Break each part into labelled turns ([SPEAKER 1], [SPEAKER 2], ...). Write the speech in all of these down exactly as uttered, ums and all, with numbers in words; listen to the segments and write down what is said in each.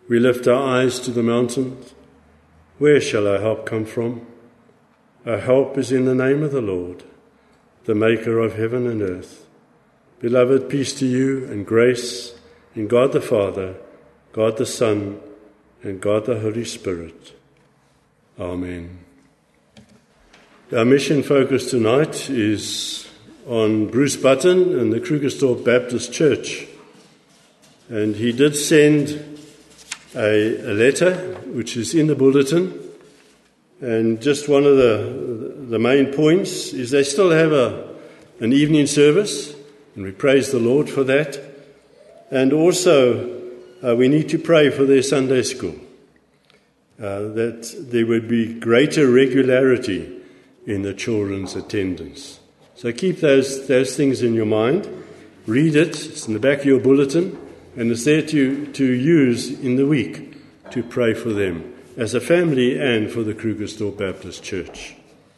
[SPEAKER 1] We lift our eyes to the mountains. Where shall our help come from? Our help is in the name of the Lord, the maker of heaven and earth. Beloved, peace to you and grace in God the Father, God the Son, and God the Holy Spirit. Amen. Our mission focus tonight is on Bruce Button and the Krugersdorp Baptist Church. And he did send a, a letter, which is in the bulletin. And just one of the, the main points is they still have a, an evening service, and we praise the Lord for that. And also, uh, we need to pray for their Sunday school, uh, that there would be greater regularity in the children's attendance. So keep those, those things in your mind. Read it. It's in the back of your bulletin, and it's there to, to use in the week to pray for them as a family and for the Krugersdorp Baptist Church.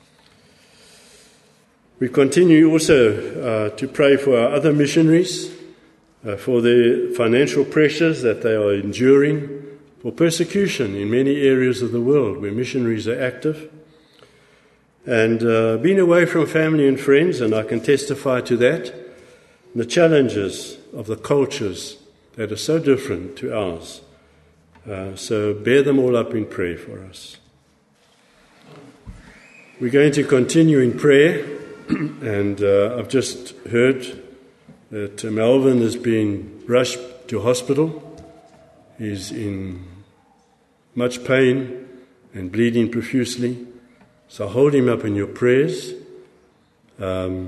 [SPEAKER 1] We continue also uh, to pray for our other missionaries, uh, for the financial pressures that they are enduring, for persecution in many areas of the world where missionaries are active, and uh, being away from family and friends, and I can testify to that, the challenges of the cultures that are so different to ours. Uh, so bear them all up in prayer for us. We're going to continue in prayer, and uh, I've just heard that Melvin has been rushed to hospital. He's in much pain and bleeding profusely. So hold him up in your prayers. Um,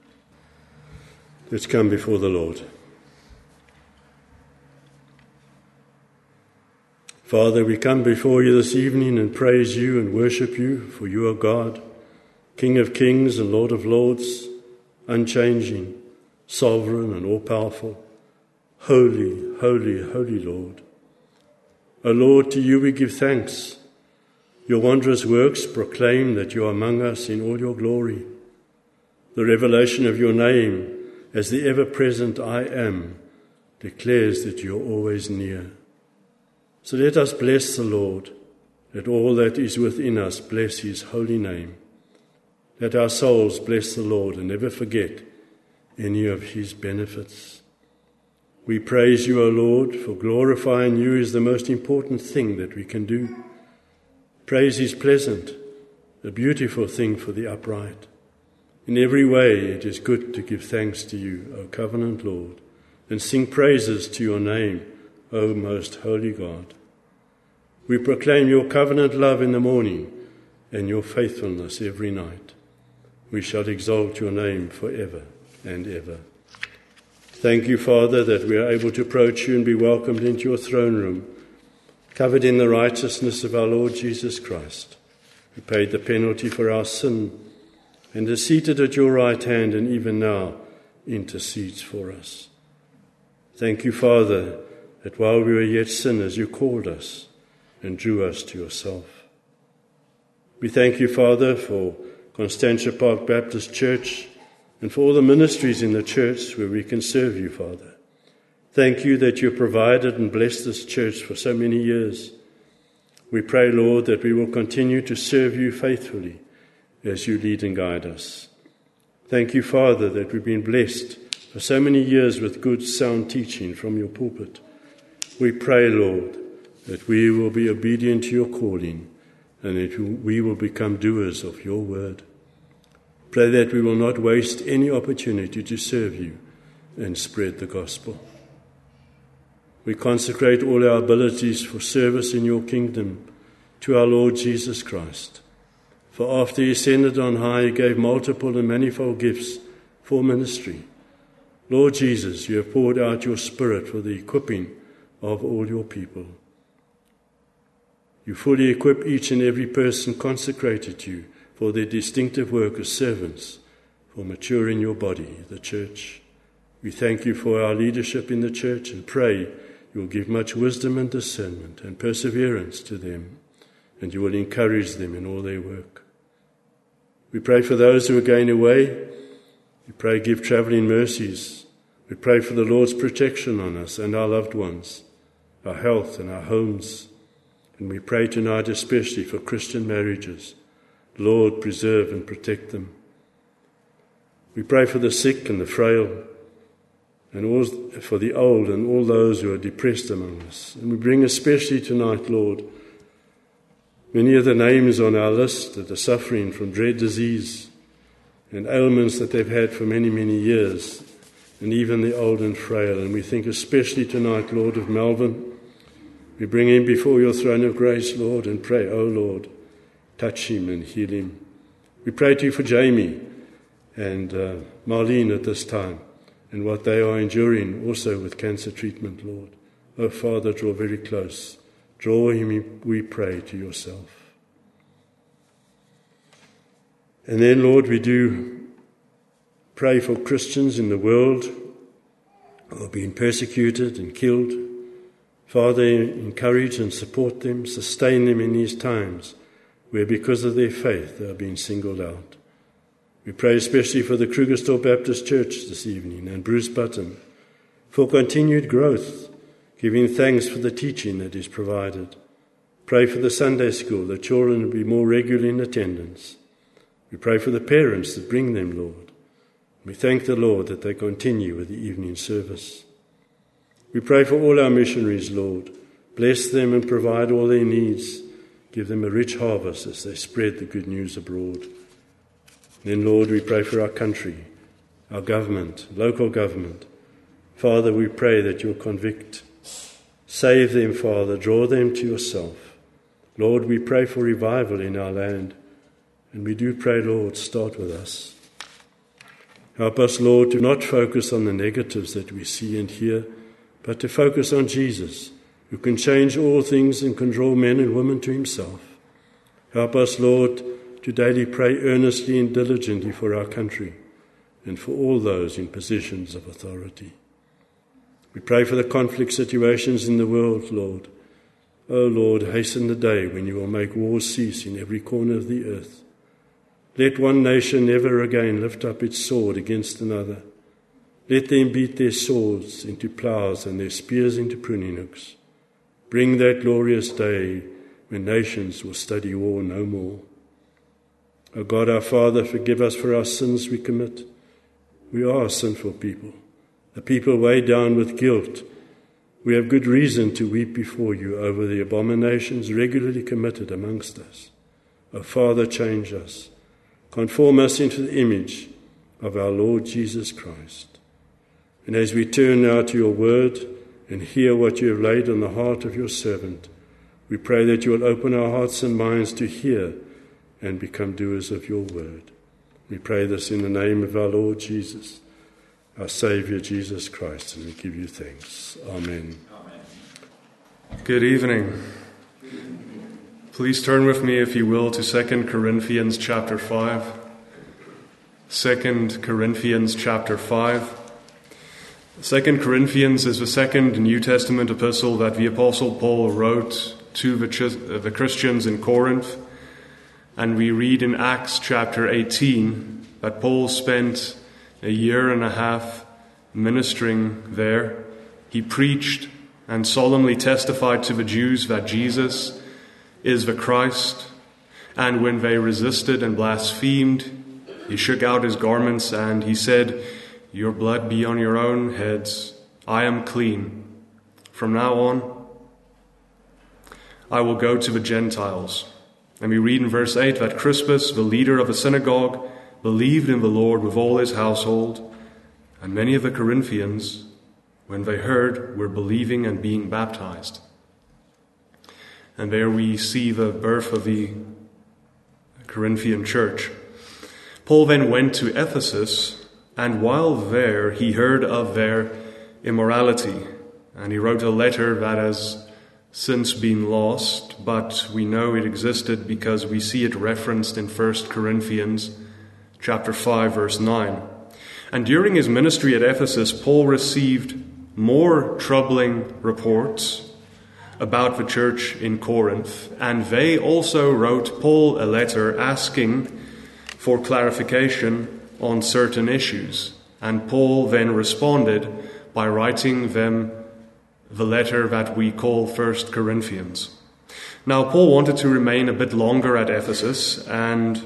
[SPEAKER 1] let's come before the Lord. Father, we come before you this evening and praise you and worship you, for you are God, King of kings and Lord of lords, unchanging, sovereign and all-powerful, holy, holy, holy Lord. O Lord, to you we give thanks. Your wondrous works proclaim that you are among us in all your glory. The revelation of your name as the ever-present I am declares that you are always near. So let us bless the Lord. Let all that is within us bless his holy name. Let our souls bless the Lord and never forget any of his benefits. We praise you, O Lord, for glorifying you is the most important thing that we can do. Praise is pleasant, a beautiful thing for the upright. In every way it is good to give thanks to you, O covenant Lord, and sing praises to your name, O most holy God. We proclaim your covenant love in the morning and your faithfulness every night. We shall exalt your name forever and ever. Thank you, Father, that we are able to approach you and be welcomed into your throne room, covered in the righteousness of our Lord Jesus Christ, who paid the penalty for our sin and is seated at your right hand and even now intercedes for us. Thank you, Father, that while we were yet sinners, you called us and drew us to yourself. We thank you, Father, for Constantia Park Baptist Church and for all the ministries in the church where we can serve you, Father. Thank you that you provided and blessed this church for so many years. We pray, Lord, that we will continue to serve you faithfully as you lead and guide us. Thank you, Father, that we've been blessed for so many years with good, sound teaching from your pulpit. We pray, Lord, that we will be obedient to your calling and that we will become doers of your word. Pray that we will not waste any opportunity to serve you and spread the gospel. We consecrate all our abilities for service in your kingdom to our Lord Jesus Christ. For after he ascended on high, he gave multiple and manifold gifts for ministry. Lord Jesus, you have poured out your Spirit for the equipping of all your people. You fully equip each and every person consecrated to you for their distinctive work as servants, for maturing your body, the church. We thank you for our leadership in the church and pray you will give much wisdom and discernment and perseverance to them, and you will encourage them in all their work. We pray for those who are going away. We pray give travelling mercies. We pray for the Lord's protection on us and our loved ones, our health and our homes. And we pray tonight especially for Christian marriages. Lord, preserve and protect them. We pray for the sick and the frail, and all, for the old and all those who are depressed among us. And we bring especially tonight, Lord, many of the names on our list that are suffering from dread disease and ailments that they've had for many, many years, and even the old and frail. And we think especially tonight, Lord, of Melvin. We bring him before your throne of grace, Lord, and pray, oh Lord, touch him and heal him. We pray to you for Jamie and uh, Marlene at this time, and what they are enduring also with cancer treatment, Lord. Oh, Father, draw very close. Draw him, we pray, to yourself. And then, Lord, we do pray for Christians in the world who are being persecuted and killed. Father, encourage and support them, sustain them in these times where because of their faith they are being singled out. We pray especially for the Krugersdorp Baptist Church this evening and Bruce Button for continued growth, giving thanks for the teaching that is provided. Pray for the Sunday school, that children will be more regular in attendance. We pray for the parents that bring them, Lord. We thank the Lord that they continue with the evening service. We pray for all our missionaries, Lord. Bless them and provide all their needs. Give them a rich harvest as they spread the good news abroad. Then, Lord, we pray for our country, our government, local government. Father, we pray that you'll convict. Save them, Father. Draw them to yourself. Lord, we pray for revival in our land. And we do pray, Lord, start with us. Help us, Lord, to not focus on the negatives that we see and hear, but to focus on Jesus, who can change all things and can draw men and women to himself. Help us, Lord, to daily pray earnestly and diligently for our country and for all those in positions of authority. We pray for the conflict situations in the world, Lord. O Lord, hasten the day when you will make wars cease in every corner of the earth. Let one nation never again lift up its sword against another. Let them beat their swords into ploughs and their spears into pruning hooks. Bring that glorious day when nations will study war no more. O God, our Father, forgive us for our sins we commit. We are a sinful people, a people weighed down with guilt. We have good reason to weep before you over the abominations regularly committed amongst us. O Father, change us. Conform us into the image of our Lord Jesus Christ. And as we turn now to your word and hear what you have laid on the heart of your servant, we pray that you will open our hearts and minds to hear and become doers of your word. We pray this in the name of our Lord Jesus, our Saviour Jesus Christ, and we give you thanks. Amen.
[SPEAKER 2] Amen. Good evening. Please turn with me, if you will, to Second Corinthians chapter five. Second Corinthians chapter five. Second Corinthians is the second New Testament epistle that the Apostle Paul wrote to the, the Christians in Corinth. And we read in Acts chapter eighteen that Paul spent a year and a half ministering there. He preached and solemnly testified to the Jews that Jesus is the Christ. And when they resisted and blasphemed, he shook out his garments and he said, "Your blood be on your own heads. I am clean. From now on, I will go to the Gentiles." And we read in verse eight that Crispus, the leader of the synagogue, believed in the Lord with all his household, and many of the Corinthians, when they heard, were believing and being baptized. And there we see the birth of the Corinthian church. Paul then went to Ephesus, and while there he heard of their immorality, and he wrote a letter that has since been lost, but we know it existed because we see it referenced in First Corinthians chapter five, verse nine. And during his ministry at Ephesus, Paul received more troubling reports about the church in Corinth, and they also wrote Paul a letter asking for clarification on certain issues. And Paul then responded by writing them the letter that we call First Corinthians. Now, Paul wanted to remain a bit longer at Ephesus, and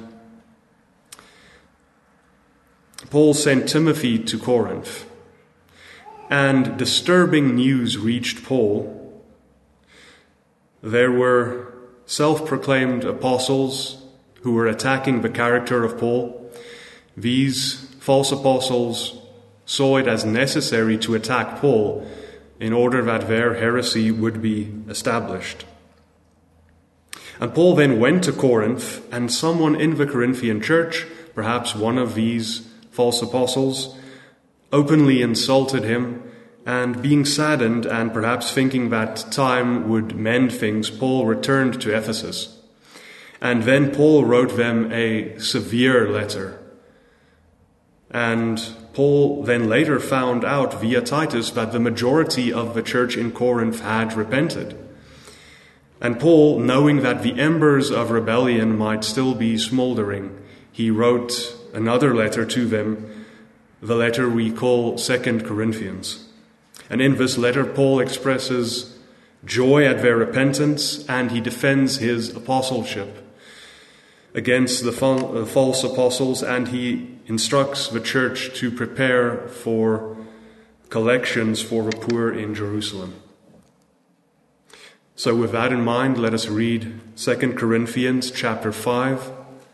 [SPEAKER 2] Paul sent Timothy to Corinth. And disturbing news reached Paul. There were self-proclaimed apostles who were attacking the character of Paul. These false apostles saw it as necessary to attack Paul in order that their heresy would be established. And Paul then went to Corinth, and someone in the Corinthian church, perhaps one of these false apostles, openly insulted him, and being saddened and perhaps thinking that time would mend things, Paul returned to Ephesus. And then Paul wrote them a severe letter. And Paul then later found out via Titus that the majority of the church in Corinth had repented. And Paul, knowing that the embers of rebellion might still be smoldering, he wrote another letter to them, the letter we call Second Corinthians. And in this letter, Paul expresses joy at their repentance, and he defends his apostleship against the false apostles, and he instructs the church to prepare for collections for the poor in Jerusalem. So with that in mind, let us read Second Corinthians chapter five.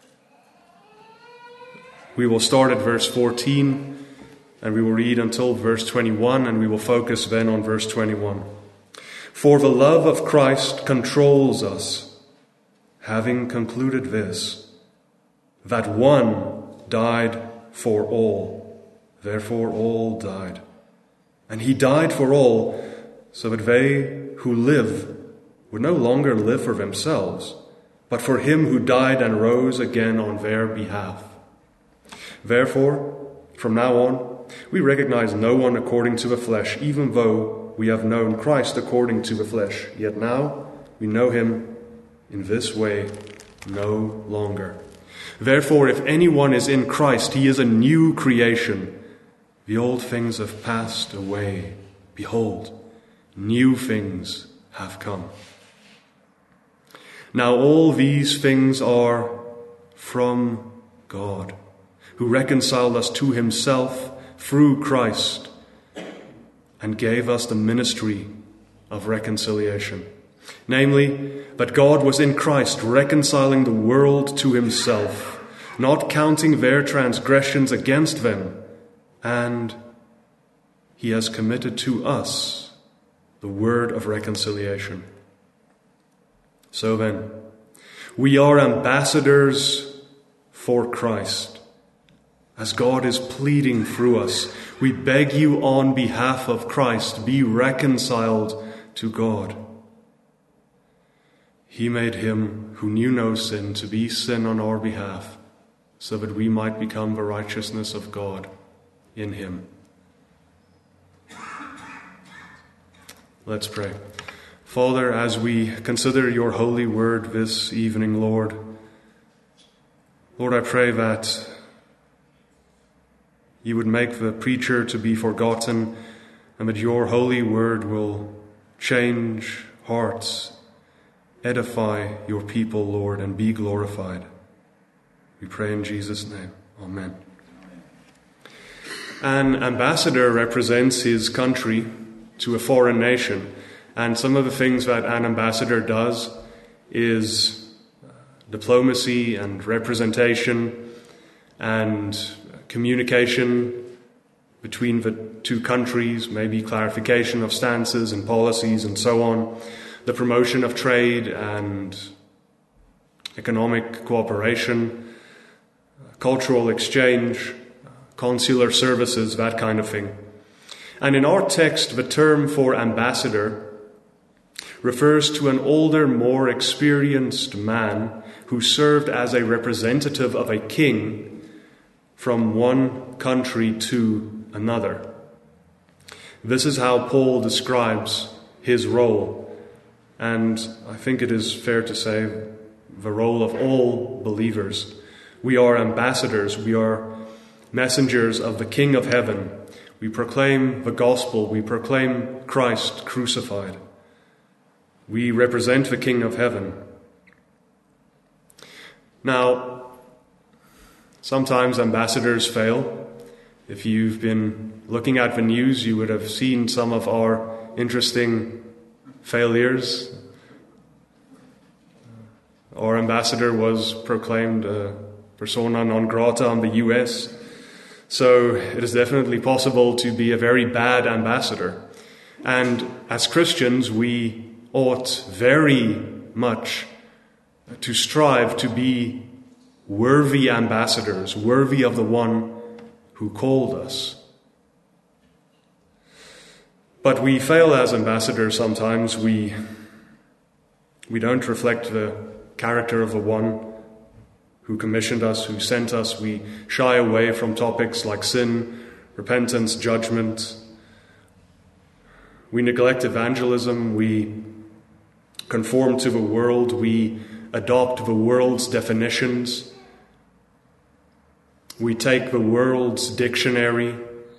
[SPEAKER 2] We will start at verse fourteen, and we will read until verse twenty-one, and we will focus then on verse twenty-one. For the love of Christ controls us, having concluded this, that one died for all, therefore all died. And he died for all, so that they who live would no longer live for themselves, but for him who died and rose again on their behalf. Therefore, from now on, we recognize no one according to the flesh, even though we have known Christ according to the flesh. Yet now we know him in this way no longer. Therefore, if anyone is in Christ, he is a new creation. The old things have passed away. Behold, new things have come. Now all these things are from God, who reconciled us to himself through Christ and gave us the ministry of reconciliation. Namely, that God was in Christ reconciling the world to himself, not counting their transgressions against them, and he has committed to us the word of reconciliation. So then, we are ambassadors for Christ. As God is pleading through us, we beg you on behalf of Christ, be reconciled to God. He made him who knew no sin to be sin on our behalf, so that we might become the righteousness of God in him. Let's pray. Father, as we consider your holy word this evening, Lord, Lord, I pray that you would make the preacher to be forgotten, and that your holy word will change hearts, edify your people, Lord, and be glorified. We pray in Jesus' name. Amen. An ambassador represents his country to a foreign nation, and some of the things that an ambassador does is diplomacy and representation and communication between the two countries, maybe clarification of stances and policies and so on, the promotion of trade and economic cooperation, cultural exchange, consular services, that kind of thing. And in our text, the term for ambassador refers to an older, more experienced man who served as a representative of a king from one country to another. This is how Paul describes his role, and I think it is fair to say the role of all believers. We are ambassadors, we are messengers of the King of Heaven. We proclaim the gospel. We proclaim Christ crucified. We represent the King of heaven. Now, sometimes ambassadors fail. If you've been looking at the news, you would have seen some of our interesting failures. Our ambassador was proclaimed a persona non grata in the U S, so it is definitely possible to be a very bad ambassador. And as Christians, we ought very much to strive to be worthy ambassadors, worthy of the one who called us. But we fail as ambassadors sometimes. We, we don't reflect the character of the one who commissioned us, who sent us. We shy away from topics like sin, repentance, judgment. We neglect evangelism. We conform to the world. We adopt the world's definitions. We take the world's dictionary.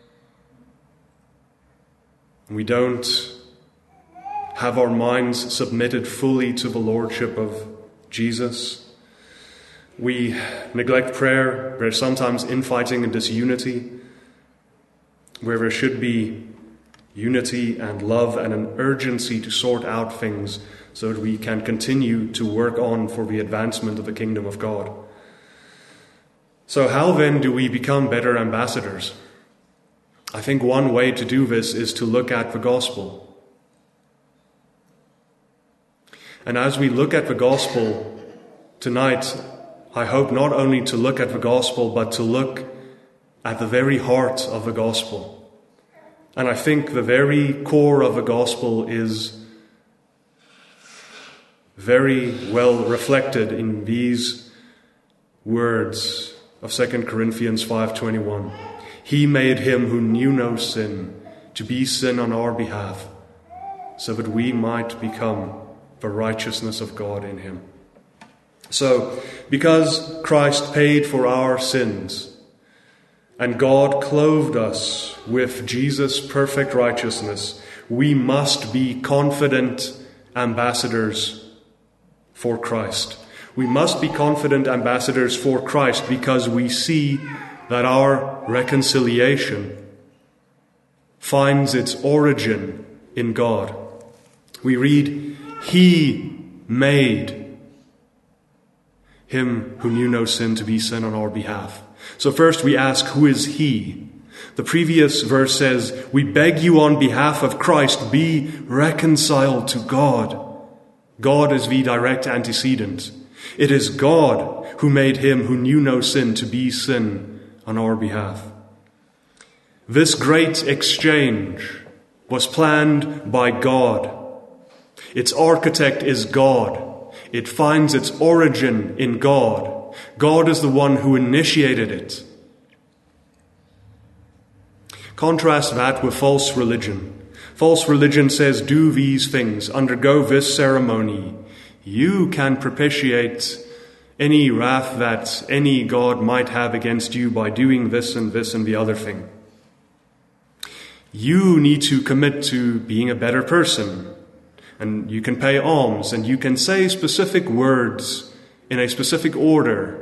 [SPEAKER 2] We don't have our minds submitted fully to the lordship of Jesus. We neglect prayer. There's sometimes infighting and disunity, where there should be unity and love and an urgency to sort out things so that we can continue to work on for the advancement of the kingdom of God. So how then do we become better ambassadors? I think one way to do this is to look at the gospel. And as we look at the gospel tonight, I hope not only to look at the gospel, but to look at the very heart of the gospel. And I think the very core of the gospel is very well reflected in these words of Second Corinthians five twenty-one. He made him who knew no sin to be sin on our behalf, so that we might become the righteousness of God in him. So, because Christ paid for our sins, and God clothed us with Jesus' perfect righteousness, we must be confident ambassadors for Christ. We must be confident ambassadors for Christ because we see that our reconciliation finds its origin in God. We read, He made him who knew no sin to be sin on our behalf. So first we ask, who is He? The previous verse says, we beg you on behalf of Christ, be reconciled to God. God is the direct antecedent. It is God who made him who knew no sin to be sin on our behalf. This great exchange was planned by God. Its architect is God. It finds its origin in God. God is the one who initiated it. Contrast that with false religion. False religion says, do these things, undergo this ceremony. You can propitiate any wrath that any God might have against you by doing this and this and the other thing. You need to commit to being a better person. And you can pay alms, and you can say specific words in a specific order.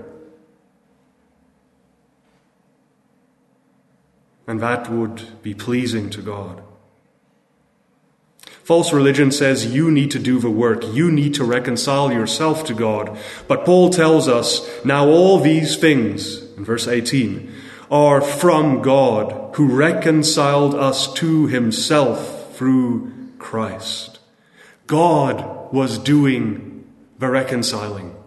[SPEAKER 2] And that would be pleasing to God. False religion says you need to do the work. You need to reconcile yourself to God. But Paul tells us, now all these things, in verse eighteen, are from God, who reconciled us to himself through Christ. God was doing the reconciling.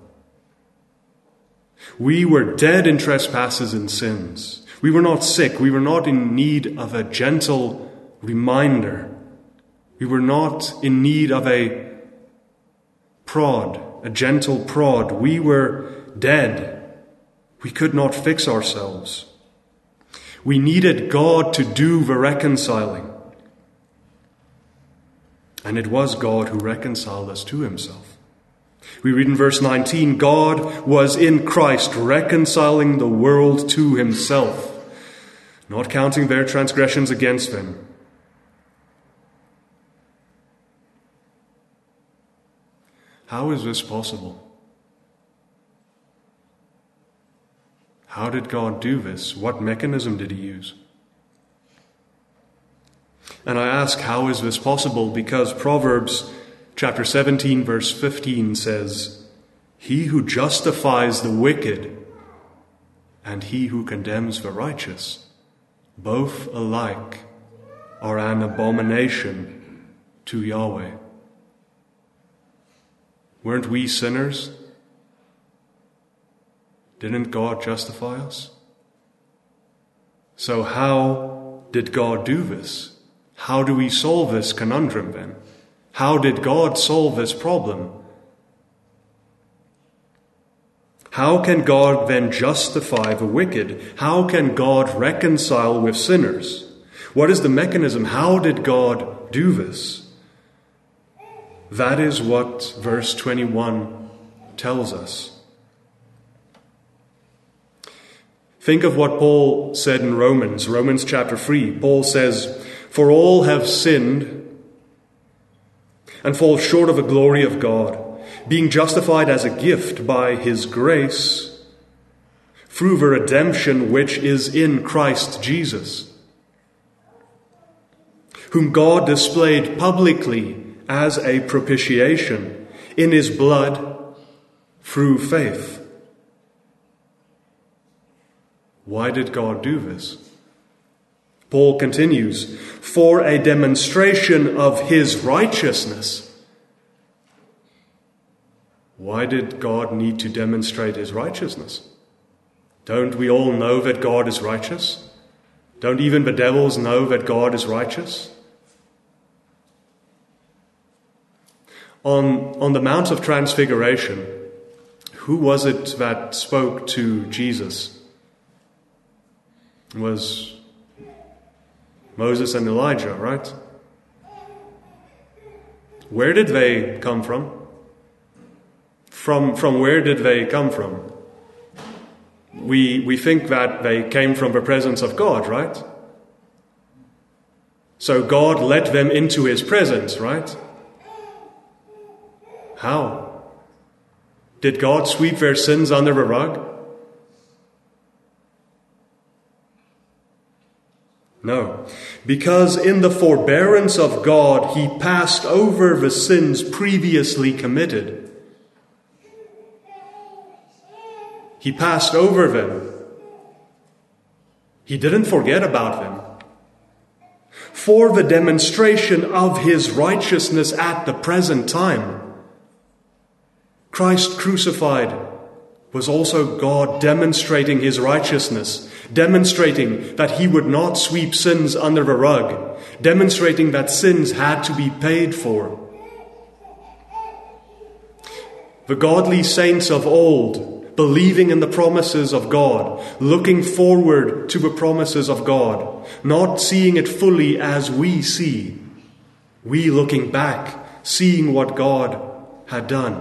[SPEAKER 2] We were dead in trespasses and sins. We were not sick. We were not in need of a gentle reminder. We were not in need of a prod, a gentle prod. We were dead. We could not fix ourselves. We needed God to do the reconciling. And it was God who reconciled us to himself. We read in verse nineteen, God was in Christ reconciling the world to himself, not counting their transgressions against them. How is this possible? How did God do this? What mechanism did he use? And I ask, how is this possible? Because Proverbs chapter seventeen, verse fifteen says, "He who justifies the wicked and he who condemns the righteous, both alike are an abomination to Yahweh." Weren't we sinners? Didn't God justify us? So how did God do this? How do we solve this conundrum then? How did God solve this problem? How can God then justify the wicked? How can God reconcile with sinners? What is the mechanism? How did God do this? That is what verse twenty-one tells us. Think of what Paul said in Romans, Romans chapter three. Paul says, "For all have sinned and fall short of the glory of God, being justified as a gift by his grace through the redemption which is in Christ Jesus, whom God displayed publicly as a propitiation in his blood through faith." Why did God do this? Paul continues, "For a demonstration of his righteousness." Why did God need to demonstrate his righteousness? Don't we all know that God is righteous? Don't even the devils know that God is righteous? On, on the Mount of Transfiguration, who was it that spoke to Jesus? It was Moses and Elijah, right? Where did they come from? From, from where did they come from? We, we think that they came from the presence of God, right? So God led them into his presence, right? How? Did God sweep their sins under the rug? No, because in the forbearance of God, he passed over the sins previously committed. He passed over them. He didn't forget about them. For the demonstration of his righteousness at the present time, Christ crucified was also God demonstrating his righteousness, demonstrating that he would not sweep sins under the rug, demonstrating that sins had to be paid for. The godly saints of old, believing in the promises of God, looking forward to the promises of God, not seeing it fully as we see, we looking back, seeing what God had done.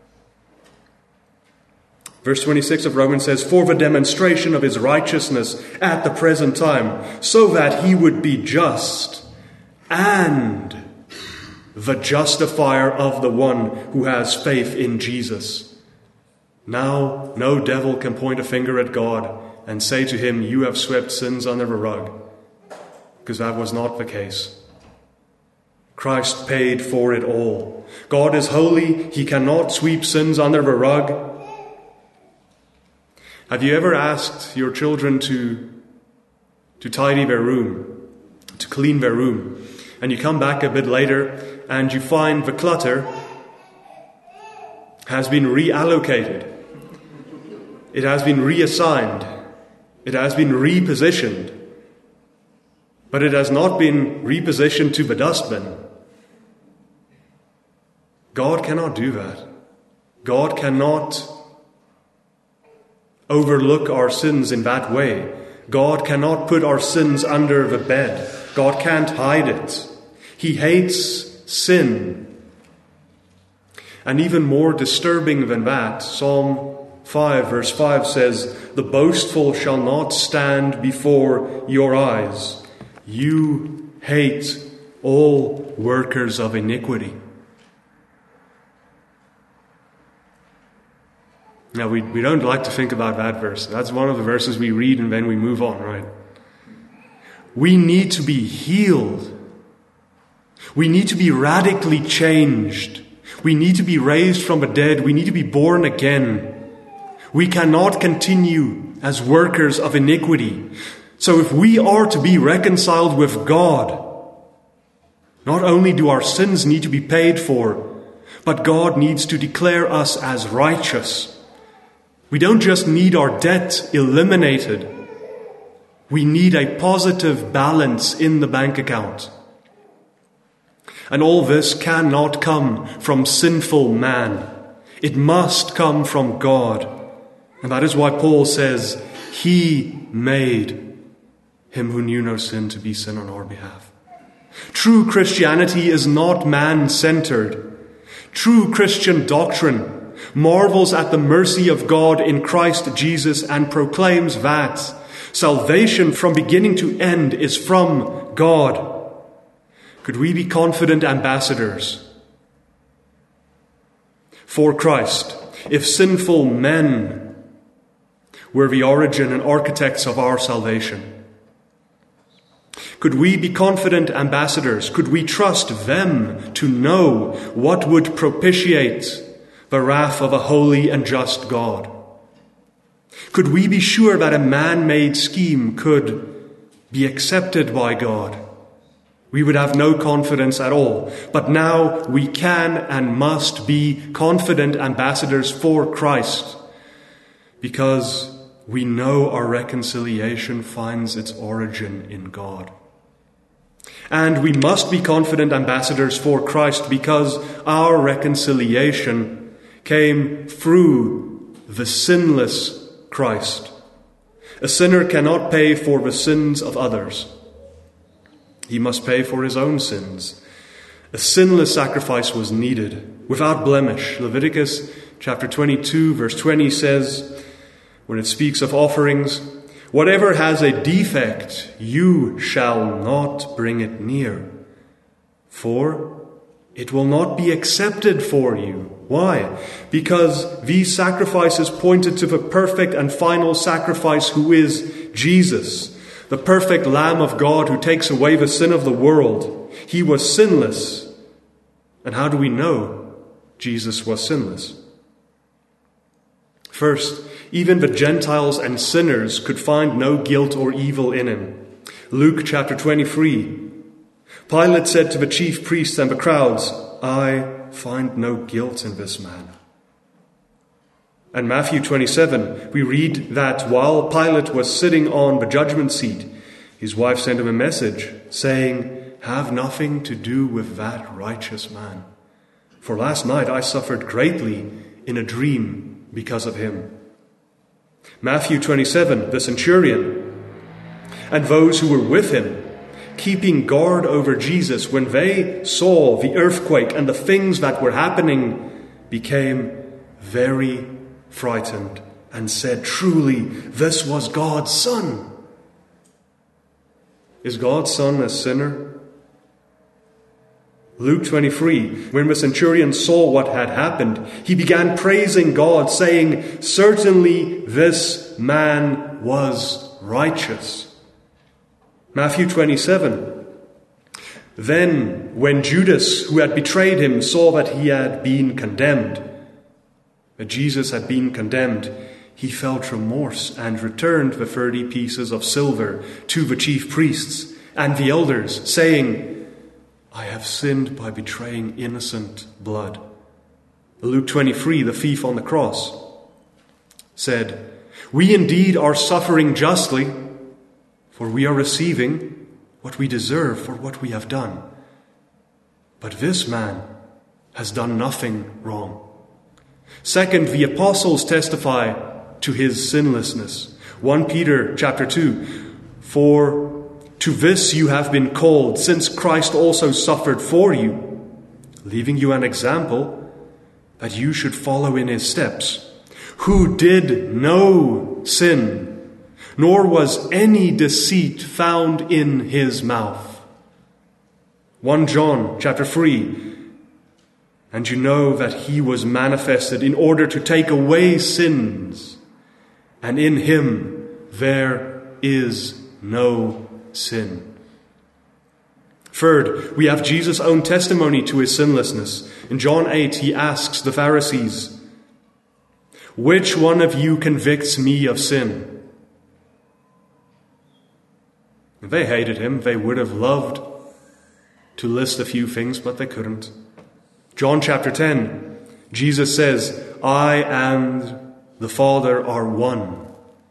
[SPEAKER 2] Verse twenty-six of Romans says, "For the demonstration of his righteousness at the present time, so that he would be just and the justifier of the one who has faith in Jesus." Now, no devil can point a finger at God and say to him, "You have swept sins under the rug," because that was not the case. Christ paid for it all. God is holy. He cannot sweep sins under the rug. Have you ever asked your children to, to tidy their room, to clean their room, and you come back a bit later and you find the clutter has been reallocated, it has been reassigned, it has been repositioned, but it has not been repositioned to the dustbin? God cannot do that. God cannot overlook our sins in that way. God cannot put our sins under the bed. God can't hide it. He hates sin. And even more disturbing than that, Psalm five, verse five says, "The boastful shall not stand before your eyes. You hate all workers of iniquity." Now, we, we don't like to think about that verse. That's one of the verses we read and then we move on, right? We need to be healed. We need to be radically changed. We need to be raised from the dead. We need to be born again. We cannot continue as workers of iniquity. So if we are to be reconciled with God, not only do our sins need to be paid for, but God needs to declare us as righteous. We don't just need our debt eliminated. We need a positive balance in the bank account. And all this cannot come from sinful man. It must come from God. And that is why Paul says, He made Him who knew no sin to be sin on our behalf. True Christianity is not man-centered. True Christian doctrine marvels at the mercy of God in Christ Jesus and proclaims that salvation from beginning to end is from God. Could we be confident ambassadors for Christ if sinful men were the origin and architects of our salvation? Could we be confident ambassadors? Could we trust them to know what would propitiate the wrath of a holy and just God? Could we be sure that a man-made scheme could be accepted by God? We would have no confidence at all. But now we can and must be confident ambassadors for Christ, because we know our reconciliation finds its origin in God. And we must be confident ambassadors for Christ because our reconciliation came through the sinless Christ. A sinner cannot pay for the sins of others. He must pay for his own sins. A sinless sacrifice was needed, without blemish. Leviticus chapter twenty-two, verse twenty says, when it speaks of offerings, "Whatever has a defect, you shall not bring it near, for it will not be accepted for you." Why? Because these sacrifices pointed to the perfect and final sacrifice, who is Jesus, the perfect Lamb of God who takes away the sin of the world. He was sinless. And how do we know Jesus was sinless? First, even the Gentiles and sinners could find no guilt or evil in him. Luke chapter twenty-three. Pilate said to the chief priests and the crowds, "I find no guilt in this man." And Matthew twenty-seven, we read that while Pilate was sitting on the judgment seat, his wife sent him a message saying, "Have nothing to do with that righteous man. For last night I suffered greatly in a dream because of him." Matthew twenty-seven, the centurion and those who were with him, keeping guard over Jesus, when they saw the earthquake and the things that were happening, became very frightened and said, "Truly, this was God's Son." Is God's Son a sinner? Luke twenty-three, when the centurion saw what had happened, he began praising God, saying, "Certainly this man was righteous." Matthew twenty-seven, then when Judas, who had betrayed him, saw that he had been condemned, that Jesus had been condemned, he felt remorse and returned the thirty pieces of silver to the chief priests and the elders, saying, "I have sinned by betraying innocent blood." Luke twenty-three, the thief on the cross, said, "We indeed are suffering justly, for we are receiving what we deserve for what we have done. But this man has done nothing wrong." Second, the apostles testify to his sinlessness. First Peter chapter two, "For to this you have been called, since Christ also suffered for you, leaving you an example that you should follow in his steps, who did no sin, nor was any deceit found in his mouth. First John chapter three. And you know that he was manifested in order to take away sins, and in him there is no sin. Third, we have Jesus' own testimony to his sinlessness. In John eight, he asks the Pharisees, "Which one of you convicts me of sin?" If they hated him, they would have loved to list a few things, but they couldn't. John chapter ten, Jesus says, "I and the Father are one."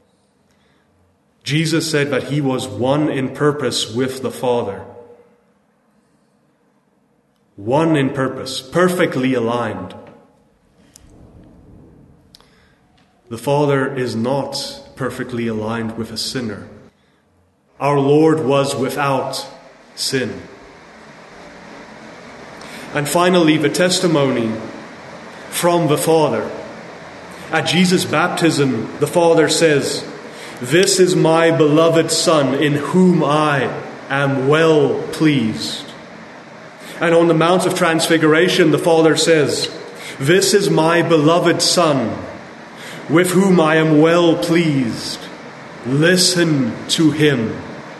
[SPEAKER 2] Jesus said that he was one in purpose with the Father. One in purpose, perfectly aligned. The Father is not perfectly aligned with a sinner. Our Lord was without sin. And finally, the testimony from the Father. At Jesus' baptism, the Father says, "This is my beloved Son, in whom I am well pleased." And on the Mount of Transfiguration, the Father says, "This is my beloved Son, with whom I am well pleased. Listen to him."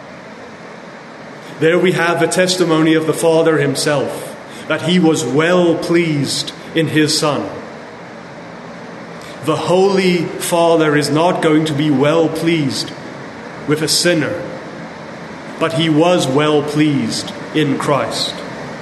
[SPEAKER 2] There we have the testimony of the Father himself, that he was well pleased in his Son. The Holy Father is not going to be well pleased with a sinner, but he was well pleased in Christ.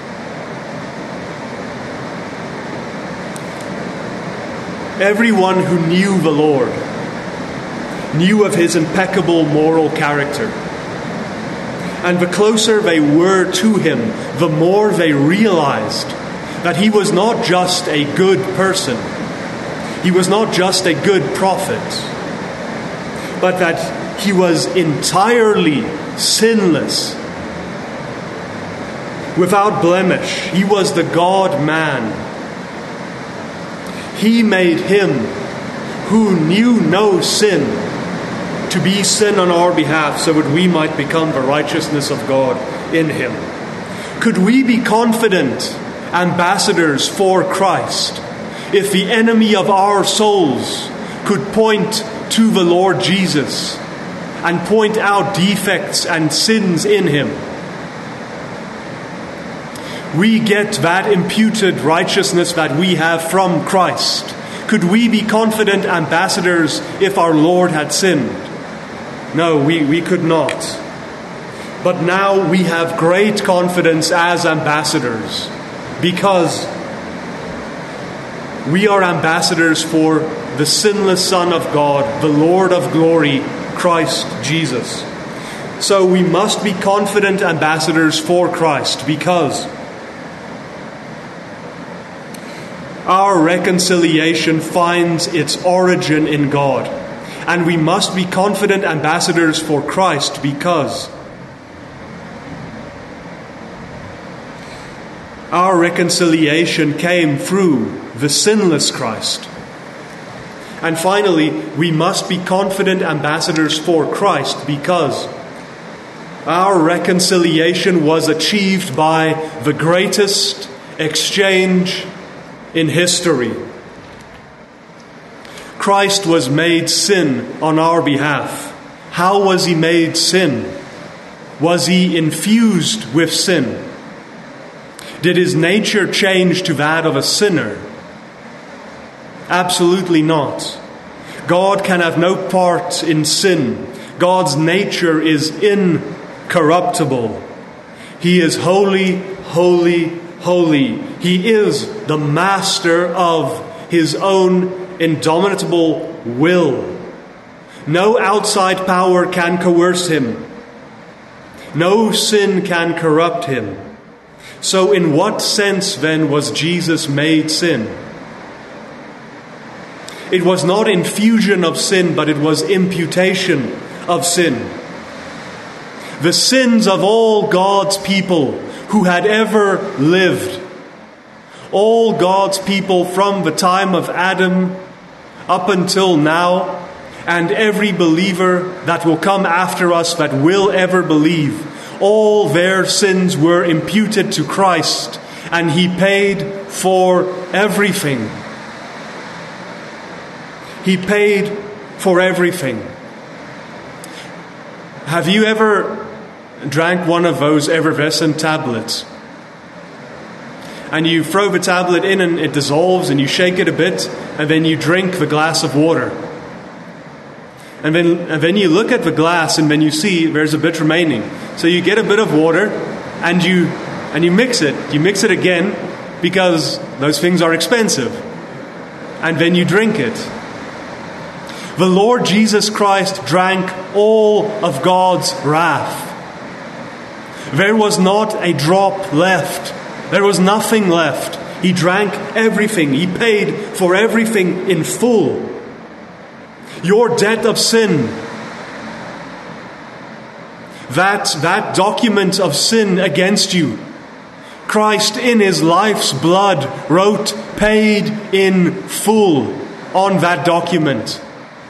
[SPEAKER 2] Everyone who knew the Lord knew of his impeccable moral character. And the closer they were to him, the more they realized that he was not just a good person. He was not just a good prophet, but that he was entirely sinless, without blemish. He was the God-man. He made him who knew no sin to be sin on our behalf, so that we might become the righteousness of God in him. Could we be confident ambassadors for Christ if the enemy of our souls could point to the Lord Jesus and point out defects and sins in him? We get that imputed righteousness that we have from Christ. Could we be confident ambassadors if our Lord had sinned? No, we, we could not. But now we have great confidence as ambassadors, because we are ambassadors for the sinless Son of God, the Lord of glory, Christ Jesus. So we must be confident ambassadors for Christ, because our reconciliation finds its origin in God. And we must be confident ambassadors for Christ, because our reconciliation came through the sinless Christ. And finally, we must be confident ambassadors for Christ, because our reconciliation was achieved by the greatest exchange in history. Christ was made sin on our behalf. How was he made sin? Was he infused with sin? Did his nature change to that of a sinner? Absolutely not. God can have no part in sin. God's nature is incorruptible. He is holy, holy, holy. He is the master of his own indomitable will. No outside power can coerce him. No sin can corrupt him. So in what sense then was Jesus made sin? It was not infusion of sin, but it was imputation of sin. The sins of all God's people who had ever lived, all God's people from the time of Adam up until now, and every believer that will come after us that will ever believe, all their sins were imputed to Christ, and He paid for everything. He paid for everything. Have you ever drank one of those effervescent tablets? And you throw the tablet in and it dissolves, and you shake it a bit, and then you drink the glass of water. And then, and then you look at the glass, and then you see there's a bit remaining. So you get a bit of water, and you and you mix it. You mix it again, because those things are expensive. And then you drink it. The Lord Jesus Christ drank all of God's wrath. There was not a drop left. There was nothing left. He drank everything. He paid for everything in full. Your debt of sin, that, that document of sin against you, Christ in His life's blood wrote, paid in full on that document.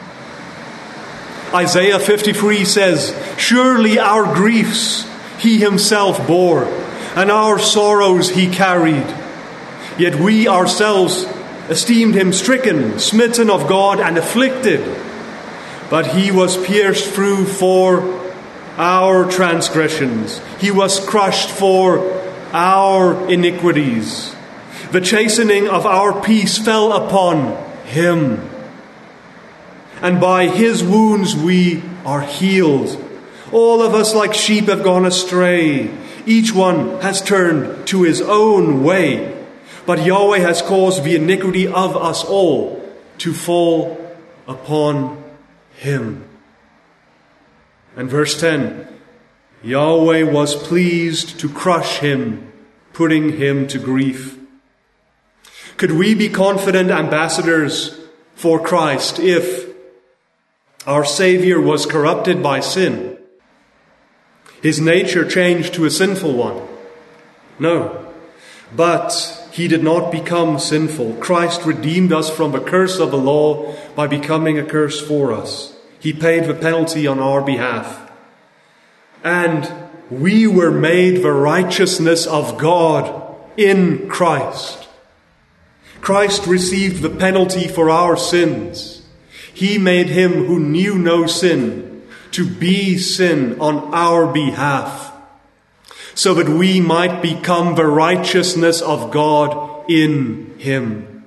[SPEAKER 2] Isaiah fifty-three says, surely our griefs He Himself bore, and our sorrows He carried. Yet we ourselves esteemed Him stricken, smitten of God, and afflicted. But He was pierced through for our transgressions. He was crushed for our iniquities. The chastening of our peace fell upon Him. And by His wounds we are healed. All of us like sheep have gone astray. Each one has turned to his own way. But Yahweh has caused the iniquity of us all to fall upon Him. And verse ten, Yahweh was pleased to crush Him, putting Him to grief. Could we be confident ambassadors for Christ if our Savior was corrupted by sin? His nature changed to a sinful one? No. But He did not become sinful. Christ redeemed us from the curse of the law by becoming a curse for us. He paid the penalty on our behalf. And we were made the righteousness of God in Christ. Christ received the penalty for our sins. He made Him who knew no sin to be sin on our behalf, so that we might become the righteousness of God in Him.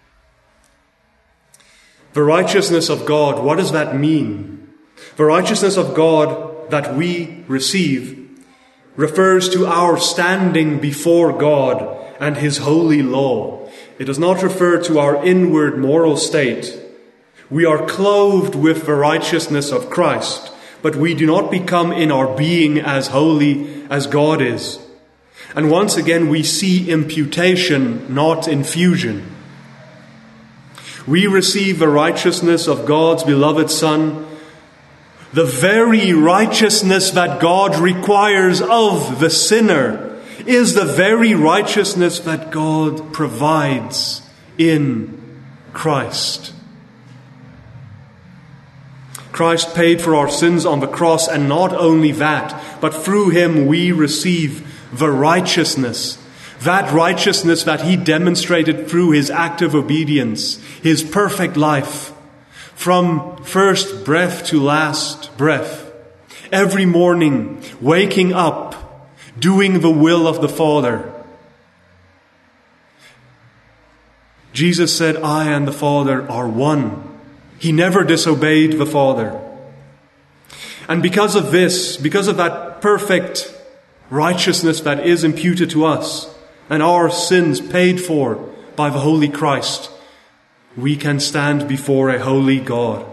[SPEAKER 2] The righteousness of God, what does that mean? The righteousness of God that we receive refers to our standing before God and His holy law. It does not refer to our inward moral state. We are clothed with the righteousness of Christ, but we do not become in our being as holy as God is. And once again we see imputation, not infusion. We receive the righteousness of God's beloved Son, the very righteousness that God requires of the sinner is the very righteousness that God provides in Christ. Christ paid for our sins on the cross, and not only that, but through Him we receive the righteousness, that righteousness that He demonstrated through His active obedience, His perfect life, from first breath to last breath, every morning waking up, doing the will of the Father. Jesus said, I and the Father are one. He never disobeyed the Father. And because of this, because of that perfect righteousness that is imputed to us, and our sins paid for by the Holy Christ, we can stand before a holy God.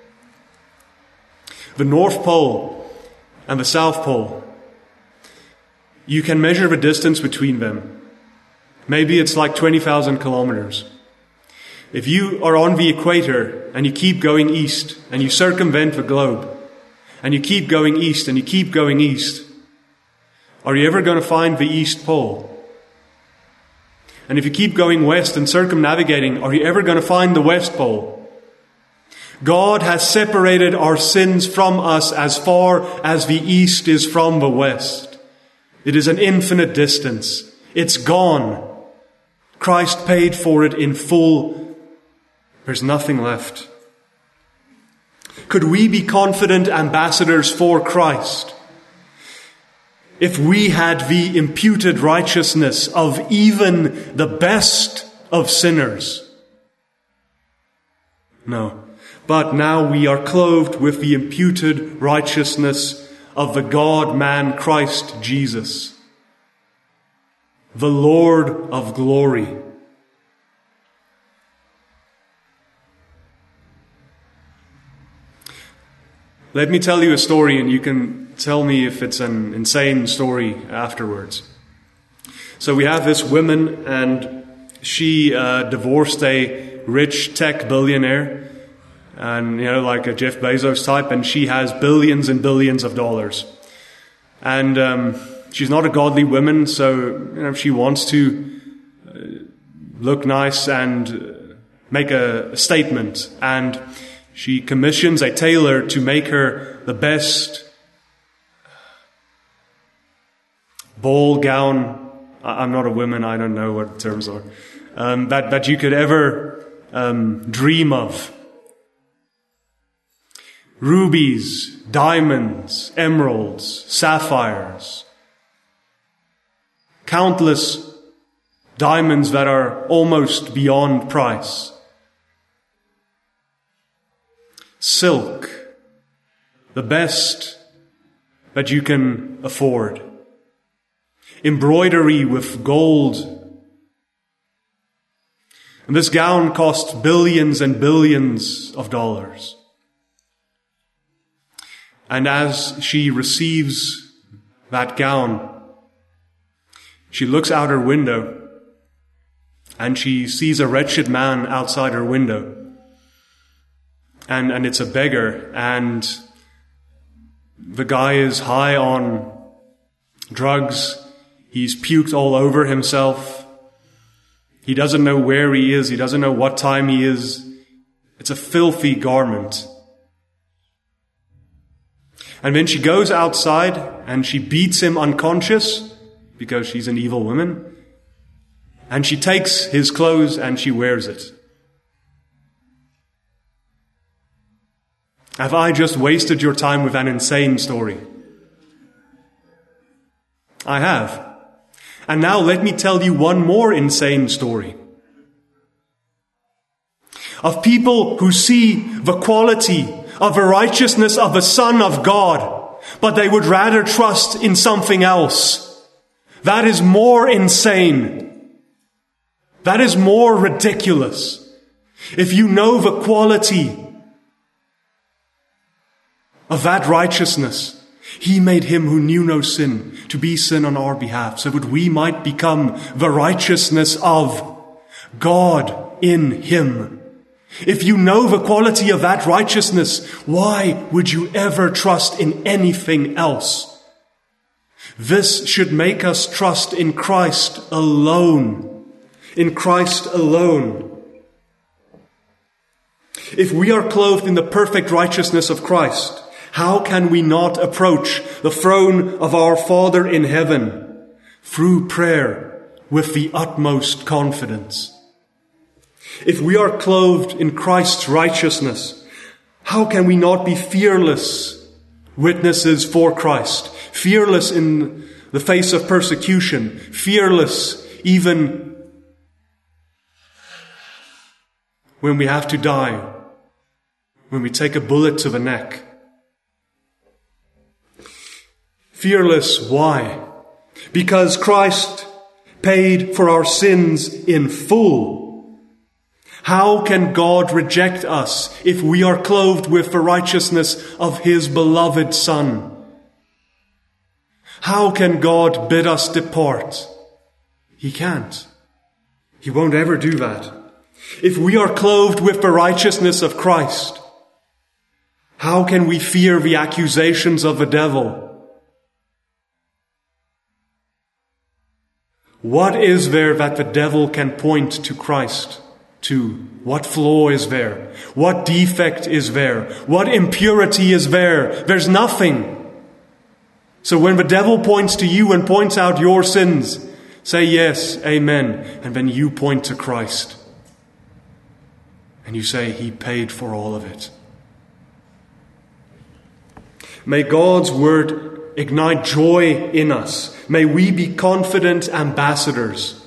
[SPEAKER 2] The North Pole and the South Pole, you can measure the distance between them. Maybe it's like twenty thousand kilometers. If you are on the equator and you keep going east and you circumvent the globe and you keep going east and you keep going east, are you ever going to find the East Pole? And if you keep going west and circumnavigating, are you ever going to find the West Pole? God has separated our sins from us as far as the east is from the west. It is an infinite distance. It's gone. Christ paid for it in full. There's nothing left. Could we be confident ambassadors for Christ if we had the imputed righteousness of even the best of sinners? No. But now we are clothed with the imputed righteousness of the God-man Christ Jesus, the Lord of glory. Let me tell you a story, and you can tell me if it's an insane story afterwards. So we have this woman, and she uh, divorced a rich tech billionaire, and, you know, like a Jeff Bezos type, and she has billions and billions of dollars. And um, she's not a godly woman, so, you know, she wants to uh, look nice and uh, make a, a statement. And she commissions a tailor to make her the best ball gown. I'm not a woman, I don't know what the terms are. Um, that, that you could ever um, dream of. Rubies, diamonds, emeralds, sapphires. Countless diamonds that are almost beyond price. Silk, the best that you can afford. Embroidery with gold. And this gown cost billions and billions of dollars. And as she receives that gown, she looks out her window and she sees a wretched man outside her window. And, and it's a beggar, and the guy is high on drugs. He's puked all over himself. He doesn't know where he is. He doesn't know what time he is. It's a filthy garment. And then she goes outside and she beats him unconscious because she's an evil woman. And she takes his clothes and she wears it. Have I just wasted your time with an insane story? I have. And now let me tell you one more insane story. Of people who see the quality of the righteousness of the Son of God, but they would rather trust in something else. That is more insane. That is more ridiculous. If you know the quality of that righteousness, He made Him who knew no sin to be sin on our behalf, so that we might become the righteousness of God in Him. If you know the quality of that righteousness, why would you ever trust in anything else? This should make us trust in Christ alone. In Christ alone. If we are clothed in the perfect righteousness of Christ, how can we not approach the throne of our Father in heaven through prayer with the utmost confidence? If we are clothed in Christ's righteousness, how can we not be fearless witnesses for Christ? Fearless in the face of persecution. Fearless even when we have to die. When we take a bullet to the neck. Fearless, why? Because Christ paid for our sins in full. How can God reject us if we are clothed with the righteousness of His beloved Son? How can God bid us depart? He can't. He won't ever do that. If we are clothed with the righteousness of Christ, how can we fear the accusations of the devil? What is there that the devil can point to Christ to what flaw is there, what defect is there, what impurity is there. There's nothing. So when the devil points to you and points out your sins, say yes, amen, and then you point to Christ. And you say, He paid for all of it. May God's word ignite joy in us. May we be confident ambassadors,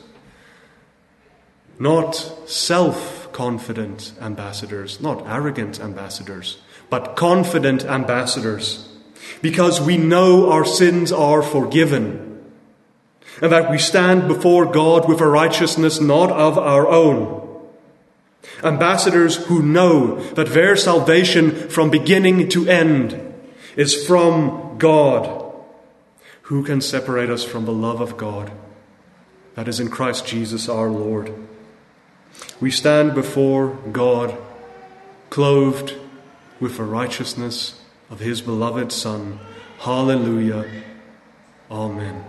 [SPEAKER 2] not self-confident ambassadors, not arrogant ambassadors, but confident ambassadors, because we know our sins are forgiven, and that we stand before God with a righteousness not of our own. Ambassadors who know that their salvation from beginning to end is from God. Who can separate us from the love of God that is in Christ Jesus our Lord? We stand before God clothed with the righteousness of His beloved Son. Hallelujah. Amen.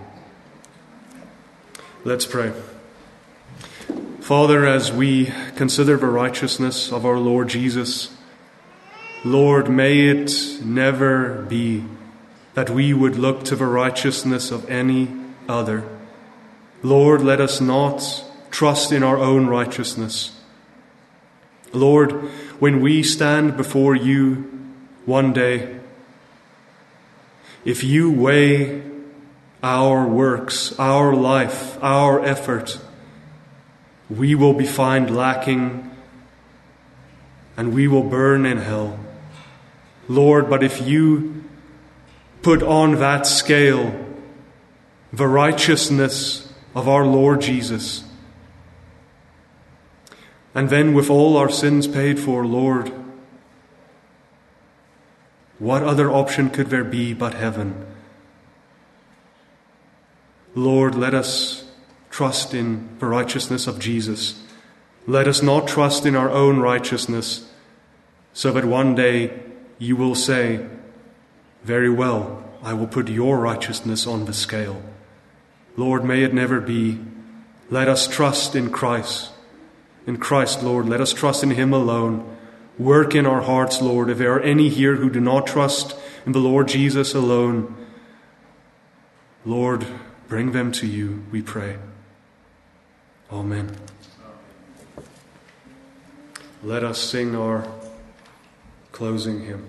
[SPEAKER 2] Let's pray. Father, as we consider the righteousness of our Lord Jesus, Lord, may it never be that we would look to the righteousness of any other. Lord, let us not trust in our own righteousness. Lord, when we stand before you one day, if you weigh our works, our life, our effort, we will be found lacking and we will burn in hell. Lord, but if you put on that scale the righteousness of our Lord Jesus, and then with all our sins paid for, Lord, what other option could there be but heaven? Lord, let us trust in the righteousness of Jesus. Let us not trust in our own righteousness, so that one day you will say, very well, I will put your righteousness on the scale. Lord, may it never be. Let us trust in Christ. In Christ, Lord, let us trust in Him alone. Work in our hearts, Lord. If there are any here who do not trust in the Lord Jesus alone, Lord, bring them to you, we pray. Amen. Let us sing our closing hymn.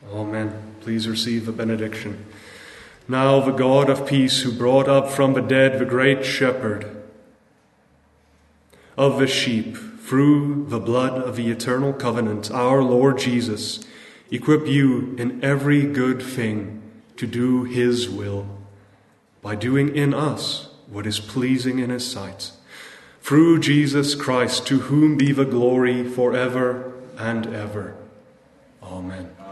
[SPEAKER 2] Amen. Please receive the benediction. Now the God of peace, who brought up from the dead the great shepherd of the sheep through the blood of the eternal covenant, our Lord Jesus, equip you in every good thing to do his will, by doing in us what is pleasing in his sight. Through Jesus Christ, to whom be the glory forever and ever. Amen.